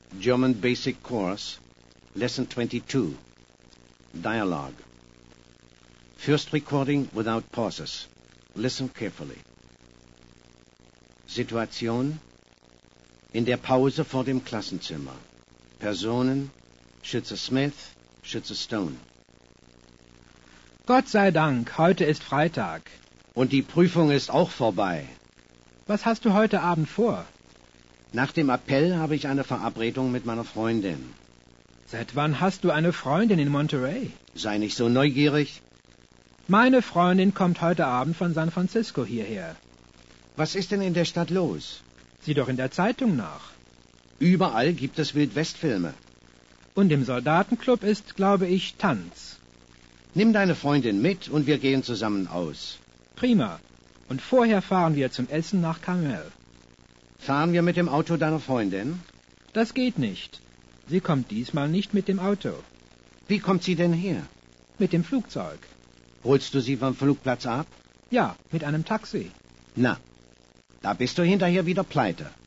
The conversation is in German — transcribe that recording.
German Basic Course, Lesson 22. Dialogue. First recording without pauses. Listen carefully. Situation: in der Pause vor dem Klassenzimmer. Personen: Schütze Smith, Schütze Stone. Gott sei Dank, heute ist Freitag. Und die Prüfung ist auch vorbei. Was hast du heute Abend vor? Nach dem Appell habe ich eine Verabredung mit meiner Freundin. Seit wann hast du eine Freundin in Monterey? Sei nicht so neugierig. Meine Freundin kommt heute Abend von San Francisco hierher. Was ist denn in der Stadt los? Sieh doch in der Zeitung nach. Überall gibt es Wildwestfilme. Und im Soldatenclub ist, glaube ich, Tanz. Nimm deine Freundin mit und wir gehen zusammen aus. Prima. Und vorher fahren wir zum Essen nach Carmel. Fahren wir mit dem Auto deiner Freundin? Das geht nicht. Sie kommt diesmal nicht mit dem Auto. Wie kommt sie denn her? Mit dem Flugzeug. Holst du sie vom Flugplatz ab? Ja, mit einem Taxi. Na, da bist du hinterher wieder pleite.